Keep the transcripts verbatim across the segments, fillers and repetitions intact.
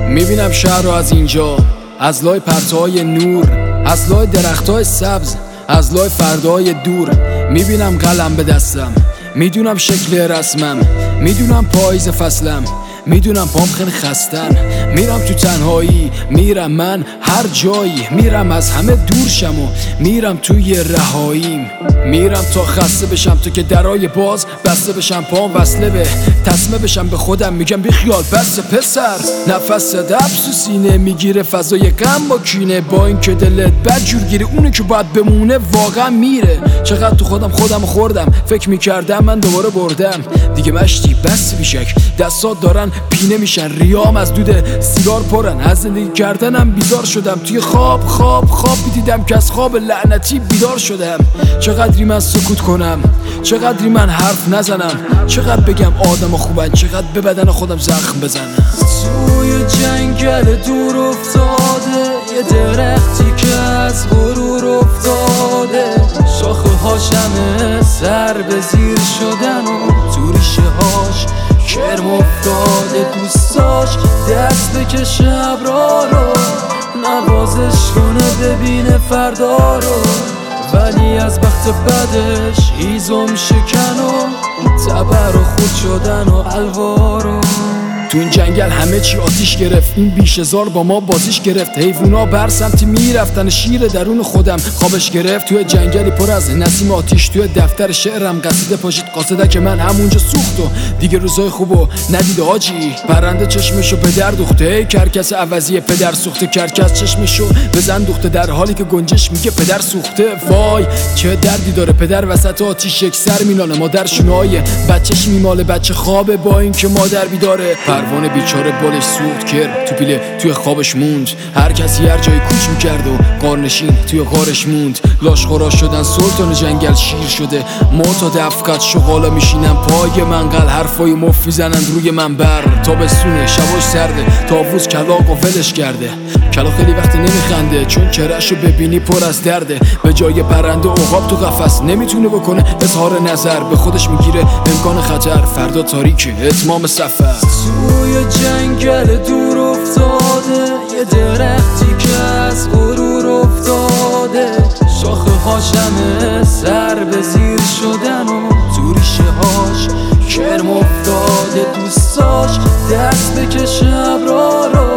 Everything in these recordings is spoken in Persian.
میبینم شهر رو از اینجا، از لای پرتوهای نور، از لای درختای سبز، از لای فردای دور. میبینم قلم به دستم، میدونم شکل رسمم، میدونم پاییز فصلم، میدونم پام خیلی خستن. میرم تو تنهایی، میرم من هر جایی، میرم از همه دور شم و میرم توی رهاییم. میرم تا خسته بشم، تو که درای باز بسته بشم، پام وصله به تسمه بشم به خودم. میگم بی خیال بس پسر، نفس دبس و سینه میگیره فضای غم با کینه. با این که دلت بد جور گیره، اونه که باید بمونه واقعا میره. چقدر تو خودم خودم خوردم، فکر میکردم من دوباره بردم دیگه. مشتی بس بیشک، دستات دارن پینه میشن، ریام از دود سیگار پرن. از زندگی کردنم بیزار شدم، توی خواب خواب خواب دیدم که از خواب لعنتی بیدار شدم. چقدری من سکوت کنم، چقدری من حرف نزنم، چقدر بگم آدم خوبن، چقدر به بدن خودم زخم بزنم. توی جنگل دور افتاده یه درختی که از غرور افتاده. شاخه هاش همه سر به زیر شدن و تو ریشه هاش کرم افتاده. دوستاش دست بکشه ابرا رو، نوازش کنه ببینه فردا رو. ولی از بخت بدش هیزم شکن و تبر و خود شدن و الوارو. تو این جنگل همه چی آتیش گرفت، این بیشه‌زار با ما بازیش گرفت. حیوونا بر سمتی میرفتن، شیر درون خودم خوابش گرفت. توی جنگلی پر از نسیم آتیش، توی دفتر شعرم قصیده پاشید قاصده که من همونجا سوخت و دیگه روزای خوبو ندیده آجی. پرنده چشمشو به در دوخته، ای کرکس عوضی پدر سوخته. کرکس چشمشو بزن دوخته، در حالی که گنجش میگه پدر سوخته. وای چه دردی داره پدر وسط آتیش یک سر میناله، مادر شونای بچهش میماله، بچه خوابه با این که مادر بیداره. پروانه بیچاره بالش سوخت کرد تو پیله، توی خوابش موند. هر کسی هر جایی کوچ میکرد و قارنشین توی غارش موند. لاشخورا شدن سلطان جنگل شیر شده، ما تا دفقت شغالا میشینن پای منقل. حرفای مف میزنن روی منبر، تابستونه شباش سرده، تاووز کلاغ و ولش کرده. کلاغ خیلی وقت نمیخنده چون چرهشو ببینی پر از درده. به جای پرنده عقاب تو قفس نمیتونه بکنه اظهار نظر، به خودش میگیره امکان خطر. فردا تاریکه اتمام سفر. توی جنگل دور افتاده یه درختی که از غرور افتاده. شاخه هاش همه سر به زیر شدن و تو ریشه هاش کرم افتاده. دوستاش دست بکشه ابرا رو،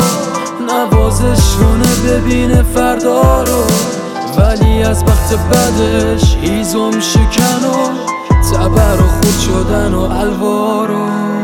نوازش کنه ببینه فردا رو. ولی از بخت بدش هیزم شکن و تبر و خود شدن و الوارو.